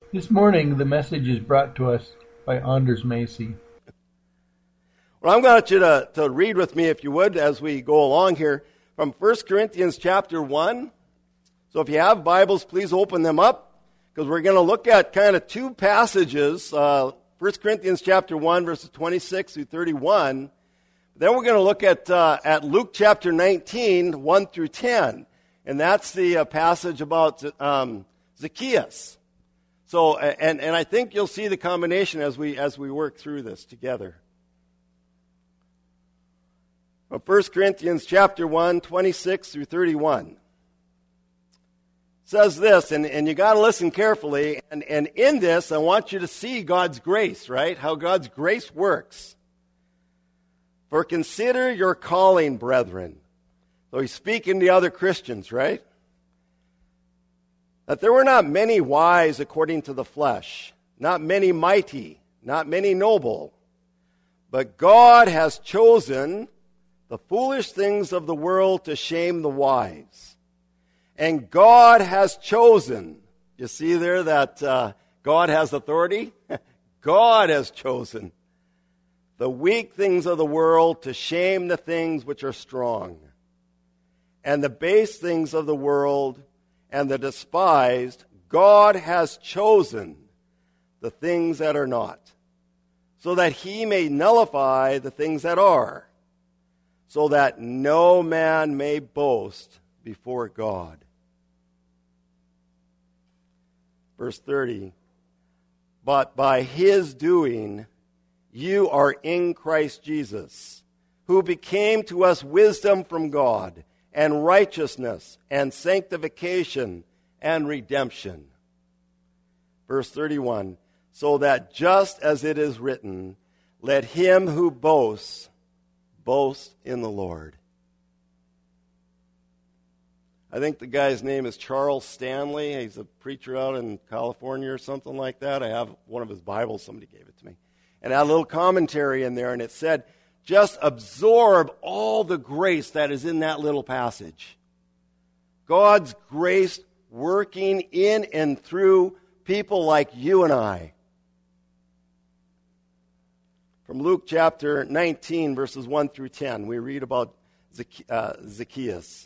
This morning, the message is brought to us by Anders Macy. Well, I'm going to you to read with me, if you would, as we go along here, from 1 Corinthians chapter 1. So if you have Bibles, please open them up, because we're going to look at kind of two passages, 1 Corinthians chapter 1, verses 26 through 31. Then we're going to look at Luke chapter 19, 1 through 10. And that's the passage about Zacchaeus. So, and I think you'll see the combination as we work through this together. 1 Corinthians chapter 1, 26 through 31. Says this, and you got to listen carefully, and in this I want you to see God's grace, right? How God's grace works. For consider your calling, brethren. So he's speaking to other Christians, right? That there were not many wise according to the flesh, not many mighty, not many noble, but God has chosen the foolish things of the world to shame the wise. And God has chosen, you see there that God has authority? God has chosen the weak things of the world to shame the things which are strong, and the base things of the world and the despised. God has chosen the things that are not, so that he may nullify the things that are, so that no man may boast before God. Verse 30, but by his doing you are in Christ Jesus, who became to us wisdom from God, and righteousness, and sanctification, and redemption. Verse 31, so that just as it is written, let him who boasts, boast in the Lord. I think the guy's name is Charles Stanley. He's a preacher out in California or something like that. I have one of his Bibles. Somebody gave it to me. And I had a little commentary in there, and it said, just absorb all the grace that is in that little passage. God's grace working in and through people like you and I. From Luke chapter 19, verses 1 through 10, we read about Zacchaeus.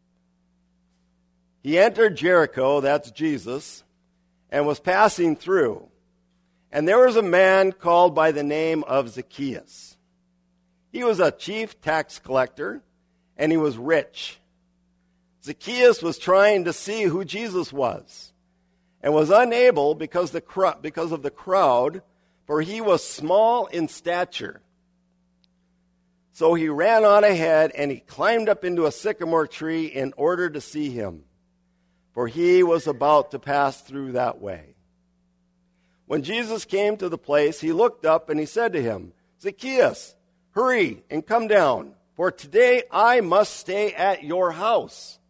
He entered Jericho, that's Jesus, and was passing through. And there was a man called by the name of Zacchaeus. He was a chief tax collector, and he was rich. Zacchaeus was trying to see who Jesus was, and was unable because of the crowd, for he was small in stature. So he ran on ahead, and he climbed up into a sycamore tree in order to see him, for he was about to pass through that way. When Jesus came to the place, he looked up and he said to him, Zacchaeus, hurry and come down, for today I must stay at your house.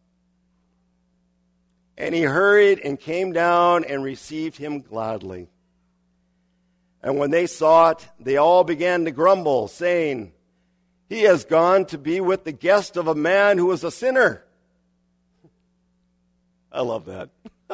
And he hurried and came down and received him gladly. And when they saw it, they all began to grumble, saying, he has gone to be with the guest of a man who was a sinner. I love that.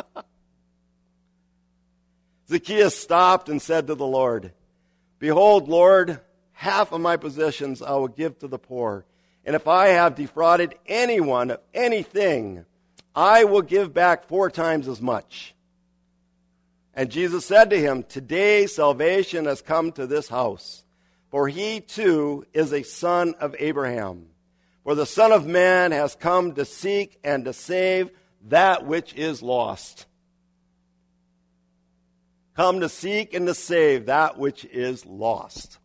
Zacchaeus stopped and said to the Lord, behold, Lord, half of my possessions I will give to the poor. And if I have defrauded anyone of anything, I will give back 4 times as much. And Jesus said to him, today salvation has come to this house, for he too is a son of Abraham. For the Son of Man has come to seek and to save that which is lost. Come to seek and to save that which is lost.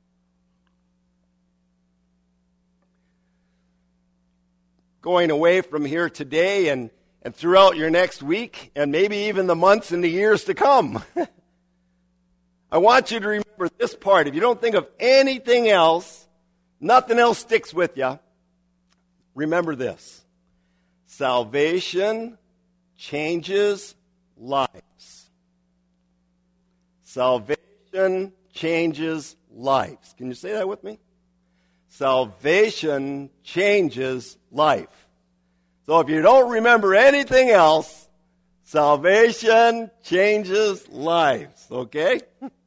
Going away from here today and throughout your next week, and maybe even the months and the years to come, I want you to remember this part. If you don't think of anything else, nothing else sticks with you, remember this. Salvation changes lives. Salvation changes lives. Can you say that with me? Salvation changes life. So if you don't remember anything else, Salvation changes lives, okay?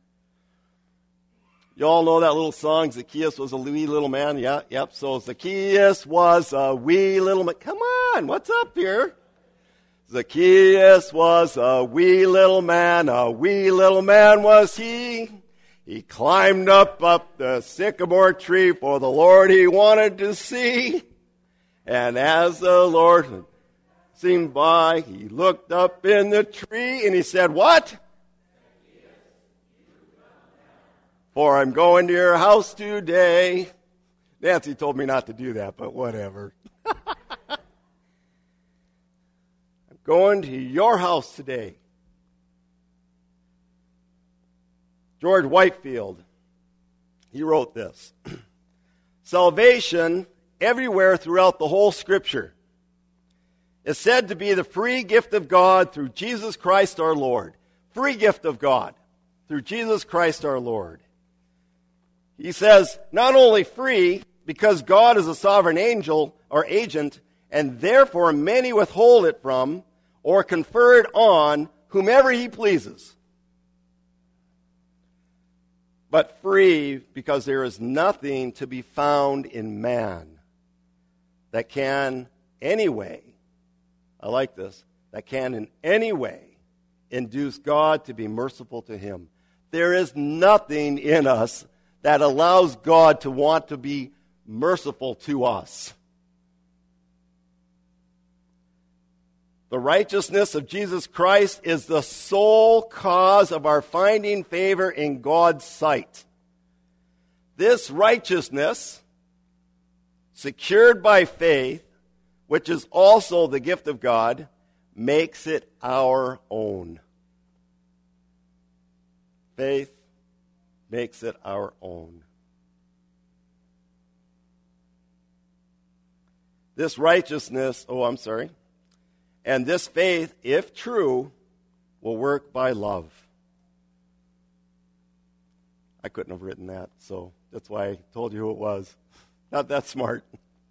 You all know that little song, Zacchaeus was a wee little man? Yeah, yep. So Zacchaeus was a wee little man. Come on, what's up here? Zacchaeus was a wee little man was he. He climbed up the sycamore tree for the Lord he wanted to see. And as the Lord seemed by, he looked up in the tree and he said, what? For I'm going to your house today. Nancy told me not to do that, but whatever. I'm going to your house today. George Whitefield, he wrote this. Salvation, everywhere throughout the whole Scripture, is said to be the free gift of God through Jesus Christ our Lord. Free gift of God through Jesus Christ our Lord. He says, not only free, because God is a sovereign angel or agent, and therefore many withhold it from or confer it on whomever he pleases. But free, because there is nothing to be found in man that can anyway, I like this, that can in any way induce God to be merciful to him. There is nothing in us that allows God to want to be merciful to us. The righteousness of Jesus Christ is the sole cause of our finding favor in God's sight. This righteousness, secured by faith, which is also the gift of God, makes it our own. Faith makes it our own. This righteousness, and this faith, if true, will work by love. I couldn't have written that, so that's why I told you who it was. Not that smart.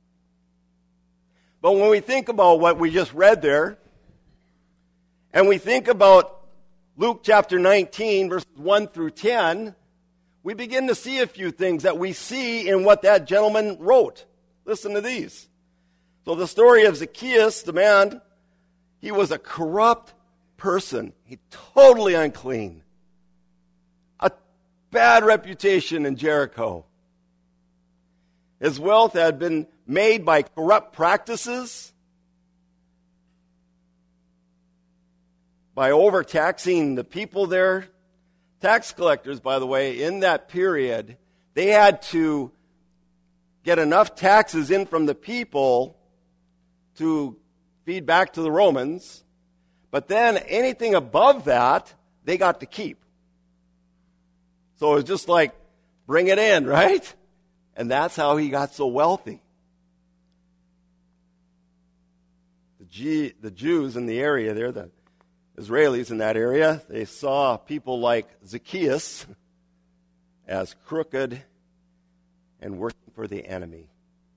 But when we think about what we just read there, and we think about Luke chapter 19, verses 1 through 10, we begin to see a few things that we see in what that gentleman wrote. Listen to these. So the story of Zacchaeus, the man, he was a corrupt person. He totally unclean. A bad reputation in Jericho. His wealth had been made by corrupt practices, by overtaxing the people there. Tax collectors, by the way, in that period, they had to get enough taxes in from the people to feed back to the Romans, but then anything above that, they got to keep. So it was just like, bring it in, right? And that's how he got so wealthy. The Jews in the area there, the Israelis in that area, they saw people like Zacchaeus as crooked and working for the enemy.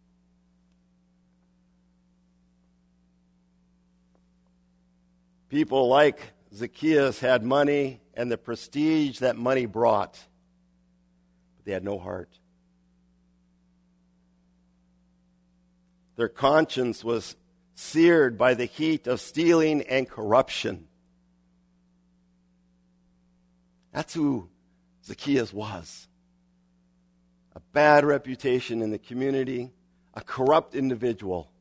People like Zacchaeus had money and the prestige that money brought, but they had no heart. Their conscience was seared by the heat of stealing and corruption. That's who Zacchaeus was. A bad reputation in the community, a corrupt individual.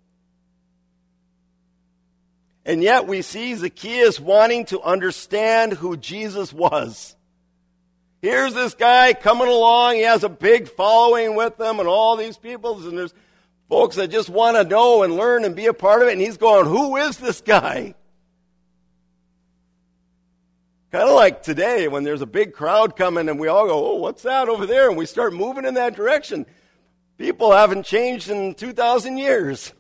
And yet we see Zacchaeus wanting to understand who Jesus was. Here's this guy coming along. He has a big following with him and all these people. And there's folks that just want to know and learn and be a part of it. And he's going, who is this guy? Kind of like today when there's a big crowd coming and we all go, oh, what's that over there? And we start moving in that direction. People haven't changed in 2,000 years.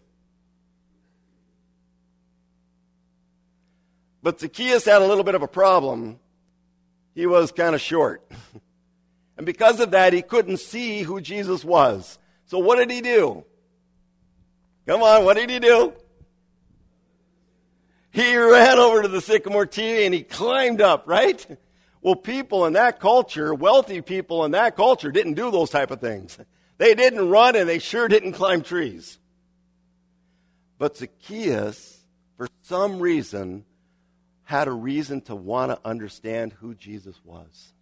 But Zacchaeus had a little bit of a problem. He was kind of short. And because of that, he couldn't see who Jesus was. So what did he do? Come on, what did he do? He ran over to the sycamore tree and he climbed up, right? Well, people in that culture, wealthy people in that culture, didn't do those type of things. They didn't run and they sure didn't climb trees. But Zacchaeus, for some reason, had a reason to want to understand who Jesus was.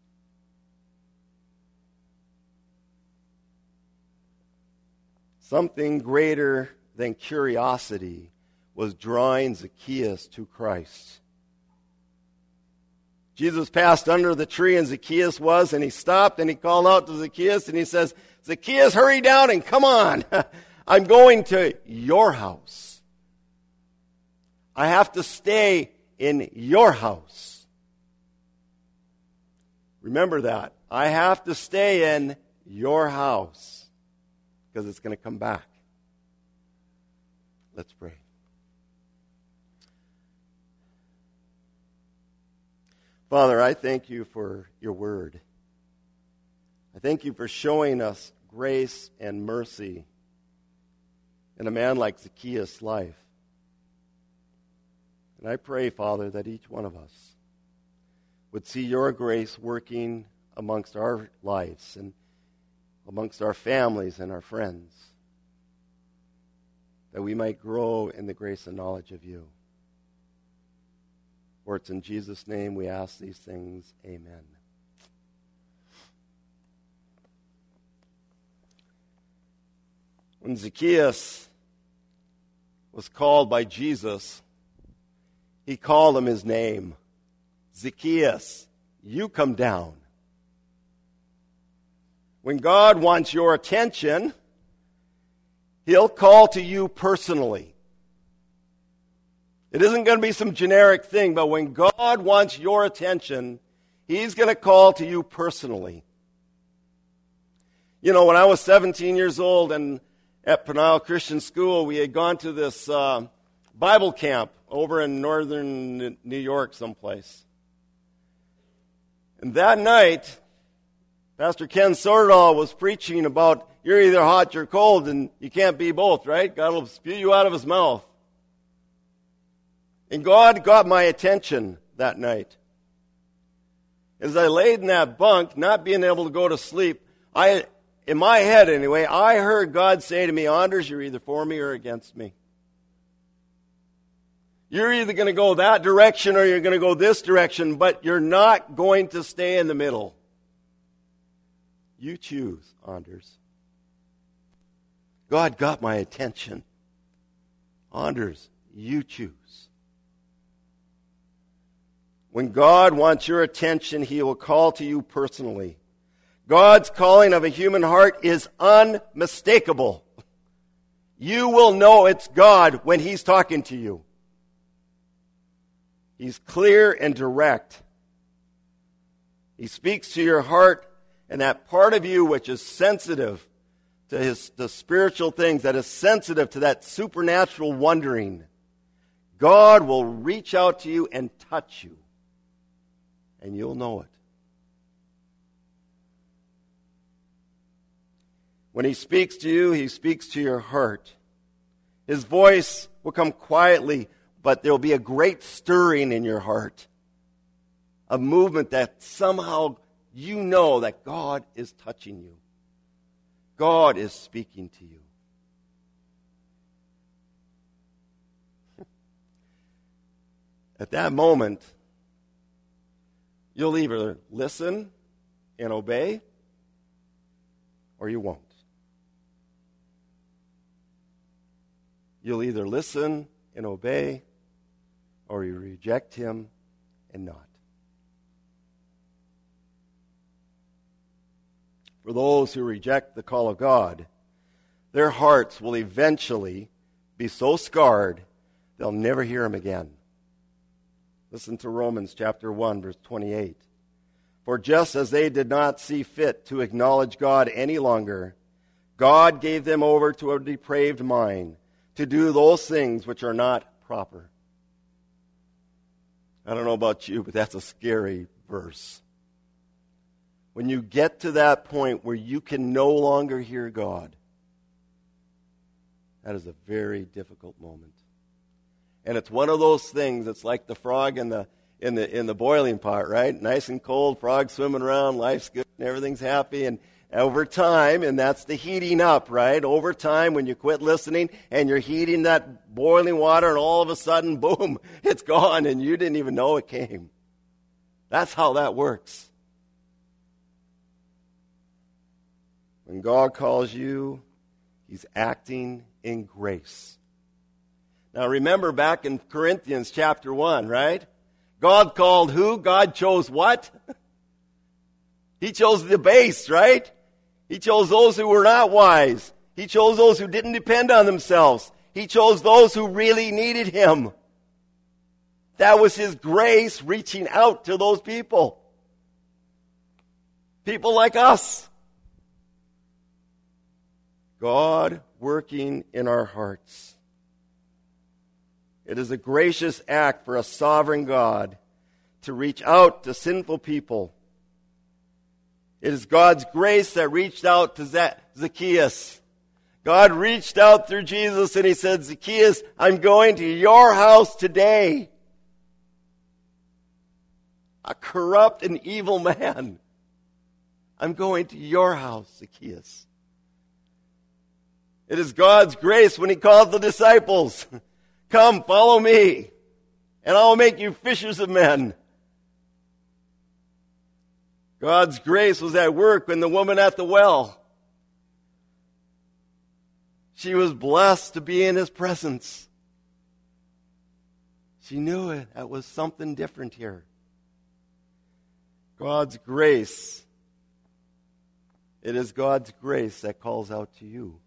Something greater than curiosity was drawing Zacchaeus to Christ. Jesus passed under the tree and Zacchaeus was, and he stopped and he called out to Zacchaeus and he says, Zacchaeus, hurry down and come on. I'm going to your house. I have to stay in your house. Remember that. I have to stay in your house because it's going to come back. Let's pray. Father, I thank you for your word. I thank you for showing us grace and mercy in a man like Zacchaeus' life. And I pray, Father, that each one of us would see your grace working amongst our lives and amongst our families and our friends, that we might grow in the grace and knowledge of you. For it's in Jesus' name we ask these things. Amen. When Zacchaeus was called by Jesus, he called him his name. Zacchaeus, you come down. When God wants your attention, he'll call to you personally. It isn't going to be some generic thing, but when God wants your attention, he's going to call to you personally. You know, when I was 17 years old and at Peniel Christian School, we had gone to this Bible camp over in northern New York someplace. And that night, Pastor Ken Sordahl was preaching about you're either hot or cold, and you can't be both, right? God will spew you out of his mouth. And God got my attention that night. As I laid in that bunk, not being able to go to sleep, in my head anyway, I heard God say to me, Anders, you're either for me or against me. You're either going to go that direction or you're going to go this direction, but you're not going to stay in the middle. You choose, Anders. God got my attention. Anders, you choose. When God wants your attention, he will call to you personally. God's calling of a human heart is unmistakable. You will know it's God when he's talking to you. He's clear and direct. He speaks to your heart, and that part of you which is sensitive to the spiritual things, that is sensitive to that supernatural wondering, God will reach out to you and touch you. And you'll know it. When he speaks to you, he speaks to your heart. His voice will come quietly, but there will be a great stirring in your heart. A movement that somehow you know that God is touching you. God is speaking to you. At that moment, you'll either listen and obey, or you won't. You'll either listen and obey, or you reject him and not. For those who reject the call of God, their hearts will eventually be so scarred they'll never hear him again. Listen to Romans chapter 1, verse 28. For just as they did not see fit to acknowledge God any longer, God gave them over to a depraved mind to do those things which are not proper. I don't know about you, but that's a scary verse. When you get to that point where you can no longer hear God, that is a very difficult moment. And it's one of those things. It's like the frog in the boiling pot, right? Nice and cold, frog swimming around, life's good, and everything's happy. And over time, and that's the heating up, right? Over time, when you quit listening and you're heating that boiling water, and all of a sudden, boom, it's gone, and you didn't even know it came. That's how that works. When God calls you, He's acting in grace. Now remember back in Corinthians chapter 1, right? God called who? God chose what? He chose the base, right? He chose those who were not wise. He chose those who didn't depend on themselves. He chose those who really needed Him. That was His grace reaching out to those people. People like us. God working in our hearts. It is a gracious act for a sovereign God to reach out to sinful people. It is God's grace that reached out to Zacchaeus. God reached out through Jesus and He said, Zacchaeus, I'm going to your house today. A corrupt and evil man. I'm going to your house, Zacchaeus. It is God's grace when He called the disciples. Come, follow me, and I'll make you fishers of men. God's grace was at work when the woman at the well. She was blessed to be in His presence. She knew it. That was something different here. God's grace. It is God's grace that calls out to you.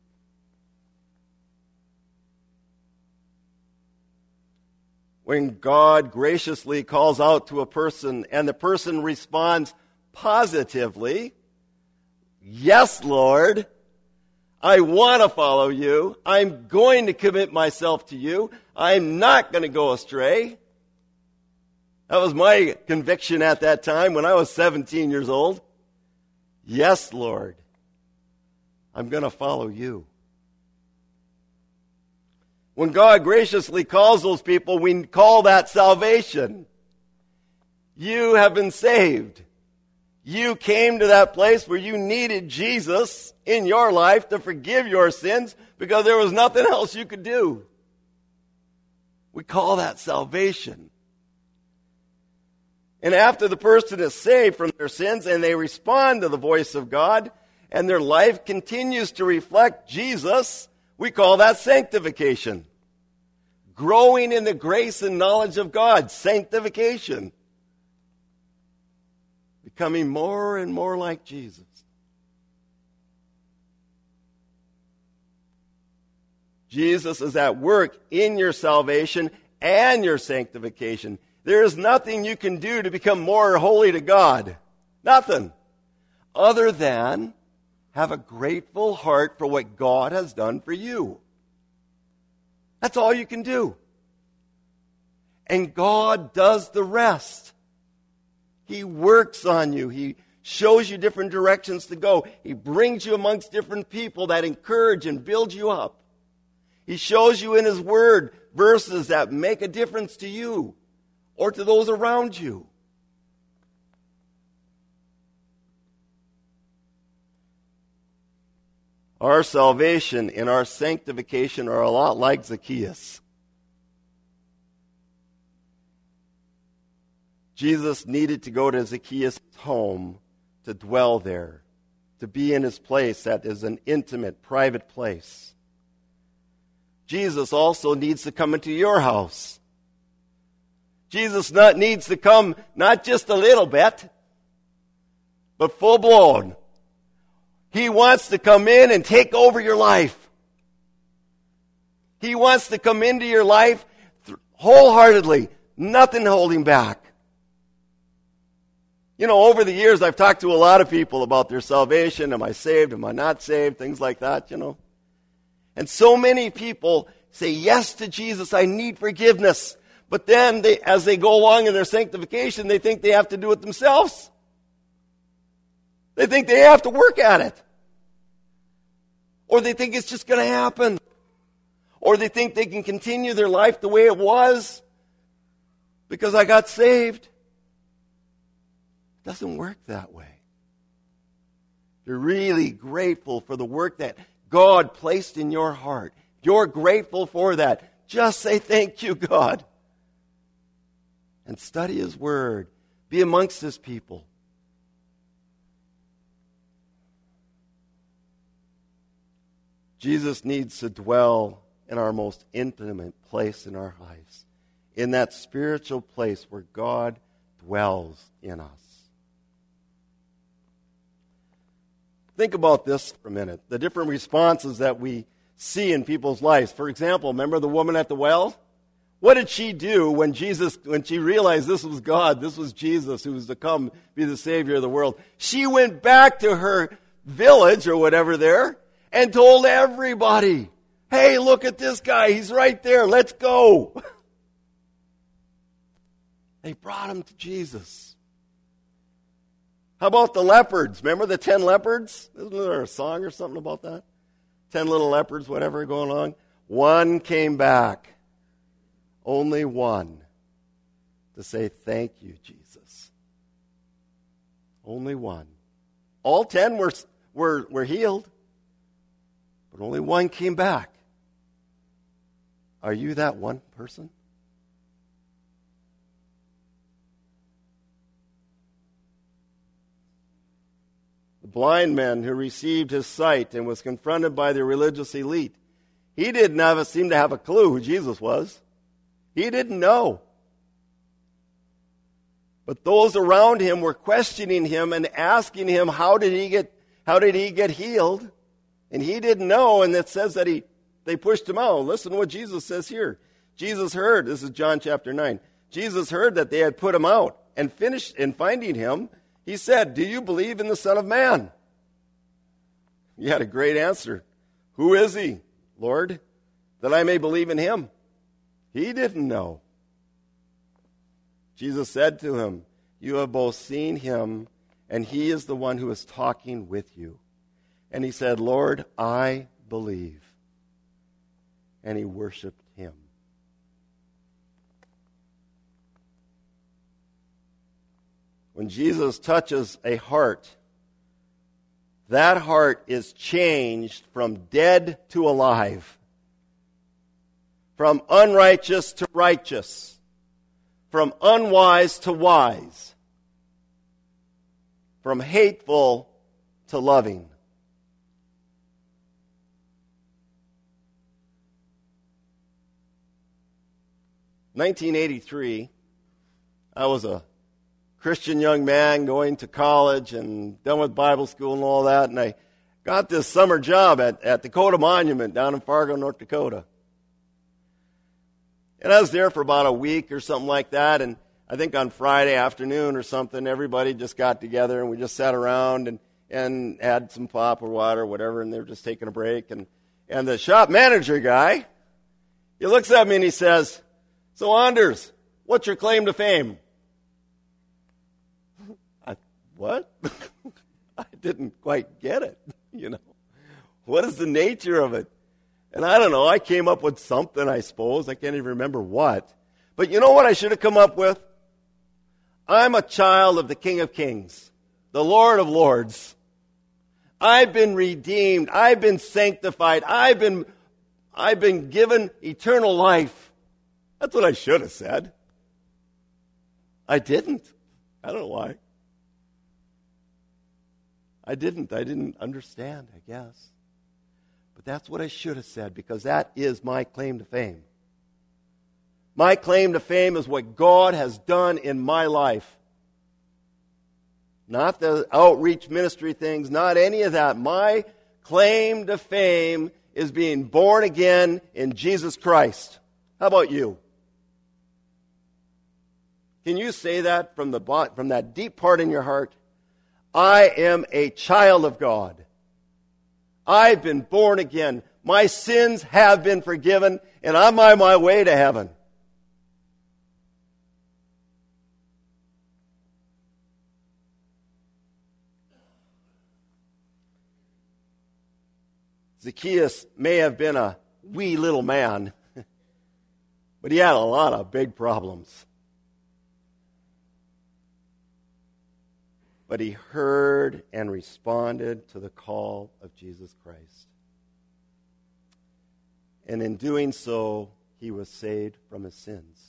When God graciously calls out to a person and the person responds positively, yes, Lord, I want to follow you. I'm going to commit myself to you. I'm not going to go astray. That was my conviction at that time when I was 17 years old. Yes, Lord, I'm going to follow you. When God graciously calls those people, we call that salvation. You have been saved. You came to that place where you needed Jesus in your life to forgive your sins because there was nothing else you could do. We call that salvation. And after the person is saved from their sins and they respond to the voice of God and their life continues to reflect Jesus, we call that sanctification. Growing in the grace and knowledge of God, sanctification. Becoming more and more like Jesus. Jesus is at work in your salvation and your sanctification. There is nothing you can do to become more holy to God. Nothing. Other than have a grateful heart for what God has done for you. That's all you can do. And God does the rest. He works on you. He shows you different directions to go. He brings you amongst different people that encourage and build you up. He shows you in His Word verses that make a difference to you or to those around you. Our salvation and our sanctification are a lot like Zacchaeus. Jesus needed to go to Zacchaeus' home to dwell there, to be in his place that is an intimate, private place. Jesus also needs to come into your house. Jesus needs to come not just a little bit, but full blown. He wants to come in and take over your life. He wants to come into your life wholeheartedly, nothing holding back. You know, over the years, I've talked to a lot of people about their salvation. Am I saved? Am I not saved? Things like that, you know. And so many people say yes to Jesus. I need forgiveness. But then, as they go along in their sanctification, they think they have to do it themselves. They think they have to work at it. Or they think it's just going to happen. Or they think they can continue their life the way it was because I got saved. It doesn't work that way. You're really grateful for the work that God placed in your heart. You're grateful for that. Just say thank you, God. And study His Word. Be amongst His people. Jesus needs to dwell in our most intimate place in our lives, in that spiritual place where God dwells in us. Think about this for a minute, the different responses that we see in people's lives. For example, remember the woman at the well? What did she do when she realized this was God, this was Jesus who was to come be the Savior of the world? She went back to her village or whatever there and told everybody, hey, look at this guy, he's right there, let's go. They brought him to Jesus. How about the leopards? Remember the 10 leopards? Isn't there a song or something about that? 10 little leopards, whatever going on. One came back. Only one to say, thank you, Jesus. Only one. All 10 were healed, but only one came back. Are you that one person? The blind man who received his sight and was confronted by the religious elite, he didn't seem to have a clue who Jesus was. He didn't know. But those around him were questioning him and asking him, how did he get healed? And he didn't know, and it says that they pushed him out. Listen to what Jesus says here. Jesus heard, this is John chapter 9. Jesus heard that they had put him out, and finished in finding him, he said, do you believe in the Son of Man? He had a great answer. Who is he, Lord, that I may believe in him? He didn't know. Jesus said to him, you have both seen him, and he is the one who is talking with you. And he said, Lord, I believe. And he worshiped him. When Jesus touches a heart, that heart is changed from dead to alive. From unrighteous to righteous. From unwise to wise. From hateful to loving. In 1983, I was a Christian young man going to college and done with Bible school and all that, and I got this summer job at Dakota Monument down in Fargo, North Dakota. And I was there for about a week or something like that, and I think on Friday afternoon or something, everybody just got together and we just sat around and had some pop or water or whatever, and they were just taking a break. And the shop manager guy, he looks at me and he says, so Anders, what's your claim to fame? What? I didn't quite get it, What is the nature of it? And I don't know, I came up with something, I suppose. I can't even remember what. But you know what I should have come up with? I'm a child of the King of Kings, the Lord of Lords. I've been redeemed. I've been sanctified. I've been given eternal life. That's what I should have said. I didn't. I don't know why. I didn't understand, I guess. But that's what I should have said, because that is my claim to fame. My claim to fame is what God has done in my life. Not the outreach ministry things, not any of that. My claim to fame is being born again in Jesus Christ. How about you? Can you say that from that deep part in your heart? I am a child of God. I've been born again. My sins have been forgiven, and I'm on my way to heaven. Zacchaeus may have been a wee little man, but he had a lot of big problems. But he heard and responded to the call of Jesus Christ. And in doing so, he was saved from his sins.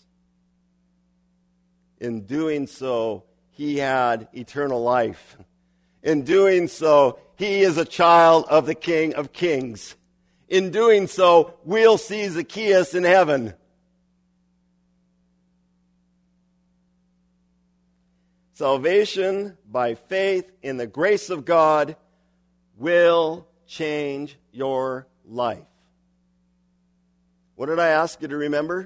In doing so, he had eternal life. In doing so, he is a child of the King of Kings. In doing so, we'll see Zacchaeus in heaven. Salvation by faith in the grace of God will change your life. What did I ask you to remember?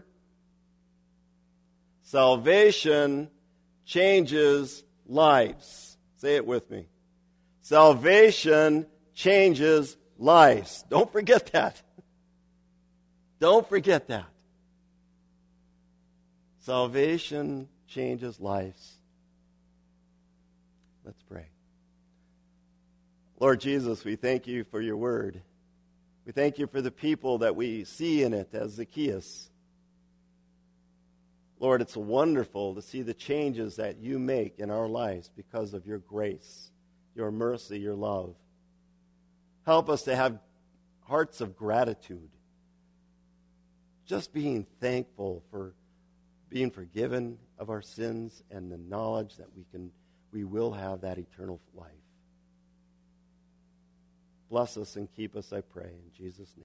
Salvation changes lives. Say it with me. Salvation changes lives. Don't forget that. Don't forget that. Salvation changes lives. Let's pray. Lord Jesus, we thank you for your word. We thank you for the people that we see in it as Zacchaeus. Lord, it's wonderful to see the changes that you make in our lives because of your grace, your mercy, your love. Help us to have hearts of gratitude. Just being thankful for being forgiven of our sins and the knowledge that we will have that eternal life. Bless us and keep us, I pray, in Jesus' name.